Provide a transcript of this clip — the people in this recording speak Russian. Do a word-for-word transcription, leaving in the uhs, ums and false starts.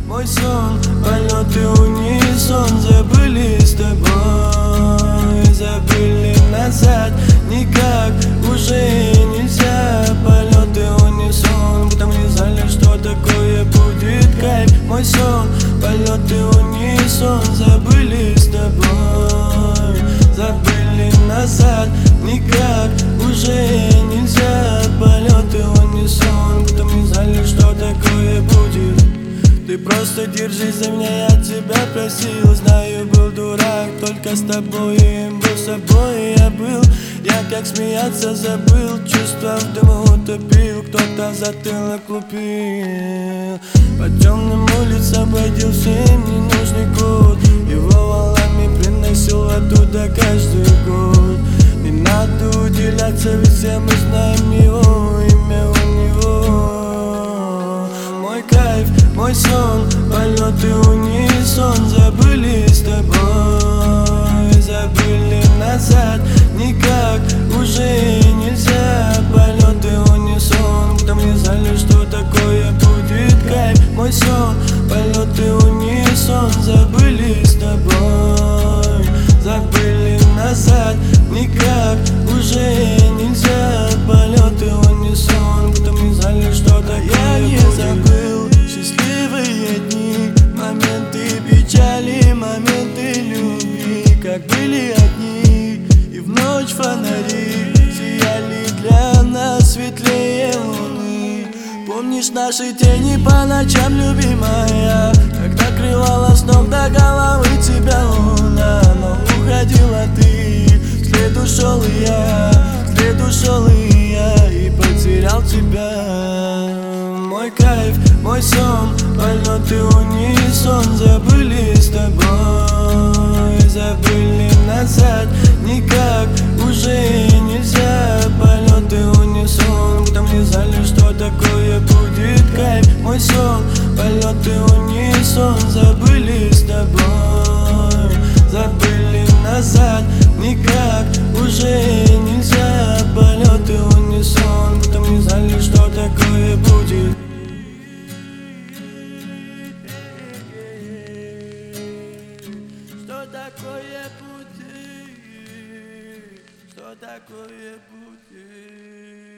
мой сон, полеты унисон. Забыли с тобой, забыли назад. Никак уже нельзя. Полеты унисон, будто мы не знали, что такое будет кайф. Мой сон, полеты унисон. Забыли с тобой, забыли назад. Никак уже нельзя. Полеты унисон, будто мы не знали, что такое будет. Ты просто держись за меня, я тебя просил. Знаю, был дурак, только с тобой им был собой я был. Я как смеяться забыл, чувства в дыму утопил. Кто-то затылок лупил. По темным улицам бродил всем ненужный кот. Его валами приносил оттуда каждый год. Не надо уделяться, ведь все мы знаем его, имя у него. Мой кайф, мой сон, полеты унисон. Забыли с тобой, забыли назад. Никак уже нельзя. Полеты унисон, будто мы не знали, что такое будет кайф. Мой сон, полеты унисон. Забыли с тобой, забыли назад. Никак уже нельзя. Полеты унисон, будто мы не знали, что такое будет. Я не забыл счастливые дни, моменты печали, моменты любви, как были одни. И в ночь фонари сияли для нас светлее луны. Помнишь наши тени по ночам, любимая, когда крывала с ног до головы тебя луна. Но уходила ты, вслед ушел и я, вслед ушел и я, и потерял тебя. Мой кайф, мой сон, полеты унисон. Забыли с тобой, забыли назад. Никак уже нельзя. Полеты унисон, будто мы не знали, что такое будет кайф. Мой сон, полеты унисон. Забыли с тобой, забыли назад. Никак уже нельзя. Полеты унисон, будто мы не знали, что такое будет. Что такое будет? Что такое будет?